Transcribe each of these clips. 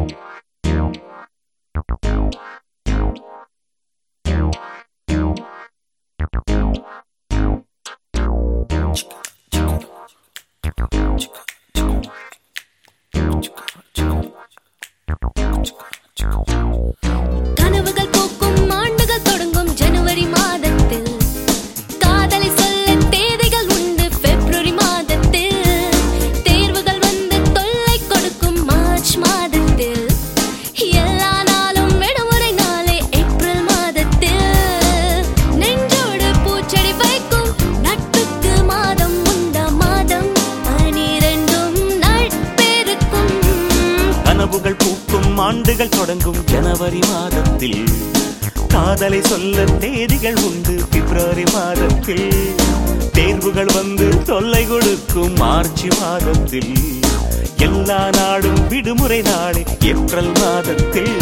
கனவுகள் பூக்கும் ஆண்டுகள் தொடங்கும் ஜனவரி மாதத்தில், காதலை சொல்ல தேதிகள் உண்டு பிப்ரவரி மாதத்தில், தேர்வுகள் வந்து தொல்லை கொடுக்கும் மார்ச் மாதத்தில், எல்லா நாளும் விடுமுறை நாளே ஏப்ரல் மாதத்தில், நெஞ்சோடு பூச்செடி வைக்கும் நட்புக்கு மாதம் உண்டா மாதம் 12 நட்பெருக்கும். கனவுகள் பூக்கும் ஆண்டுகள் தொடங்கும் ஜனவரி மாதத்தில், காதலை சொல்ல தேதிகள் உண்டு பிப்ரவரி மாதத்தில், தேர்வுகள் வந்து தொல்லை கொடுக்கும் மார்ச் மாதத்தில், எல்லா நாடும் விடுமுறை நாளே ஏப்ரல் மாதத்தில்.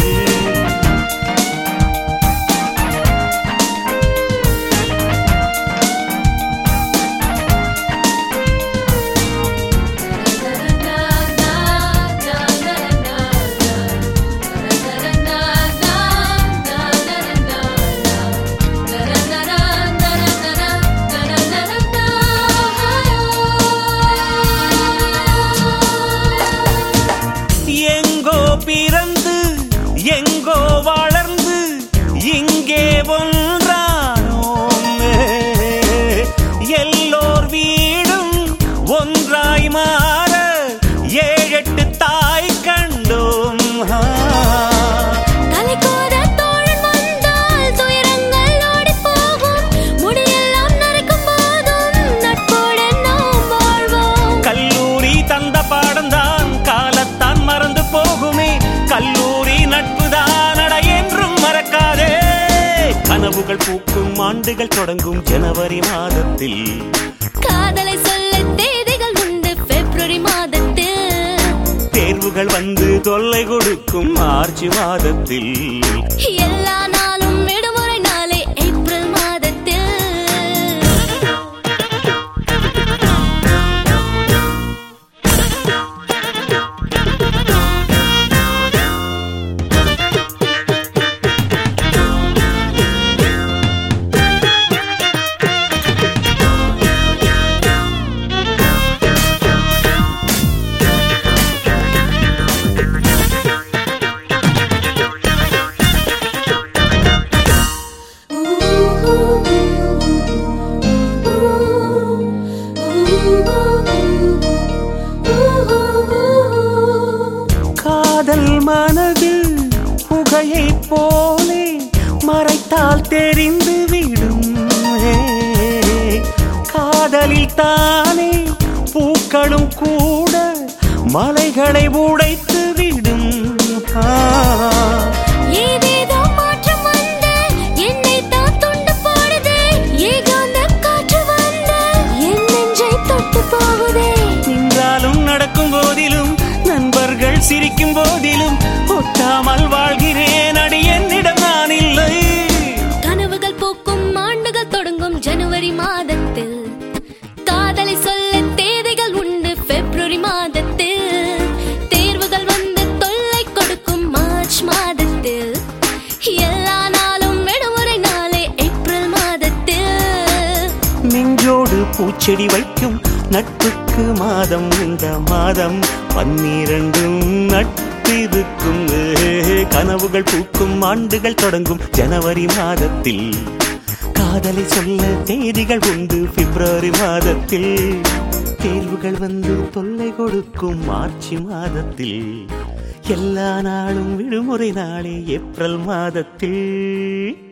பிறந்து எங்கோ வளர்ந்து இங்கே ஒன்றானோம், எல்லோர் வீடும் ஒன்றாய் மாற 7-8 தாய் கண்டோம். கல்லூரி தந்த பாடம்தான் காலத்தான் மறந்து போகுமே, கல்லூரி நட்புதான் அட என்றும் மறக்காதே. கனவுகள் பூக்கும் ஆண்டுகள் தொடங்கும் ஜனவரி மாதத்தில், காதலை சொல்ல தேதிகள் உண்டு பிப்ரவரி மாதத்தில், தேர்வுகள் வந்து தொல்லை கொடுக்கும் மார்ச் மாதத்தில், எல்லா நாளும் விடுமுறை நாளே ஏப்ரல் மாதத்தில். காதல் மனதில் புகையை போலே மறைத்தால் தெரிந்து விடும், காதலில் தானே பூக்களும் கூட மலைகளை உடைத்து விடும். ஏதேதோ மாற்றம் வந்து என்னை தான் துண்டு போடுதே, ஏகாந்த காற்று வந்து என் நெஞ்சை தொட்டு போகுதே. நின்றாலும் நடக்கும் போதிலும் நண்பர்கள் சிரிக்கும் போதிலும் ஒட்டாமல் வாழ்கிறேன் அடி என்னிடம் நான் இல்லை. கனவுகள் பூக்கும் ஆண்டுகள் தொடங்கும் ஜனவரி மாதத்தில், காதலை சொல்ல தேதிகள் உண்டு பிப்ரவரி மாதத்தில், தேர்வுகள் வந்து தொல்லை கொடுக்கும் மார்ச் மாதத்தில், எல்லா நாளும் விடுமுறை நாளே ஏப்ரல் மாதத்தில், நெஞ்சோடு பூச்செடி வைக்கும் நட்புக்கு மாதம் இந்த மாதம் 12 நட்பிருக்கும். கனவுகள் பூக்கும் ஆண்டுகள் தொடங்கும் ஜனவரி மாதத்தில், காதலை சொல்ல தேதிகள் உண்டு பிப்ரவரி மாதத்தில், தேர்வுகள் வந்து தொல்லை கொடுக்கும் மார்ச் மாதத்தில், எல்லா நாளும் விடுமுறை நாளே ஏப்ரல் மாதத்தில்.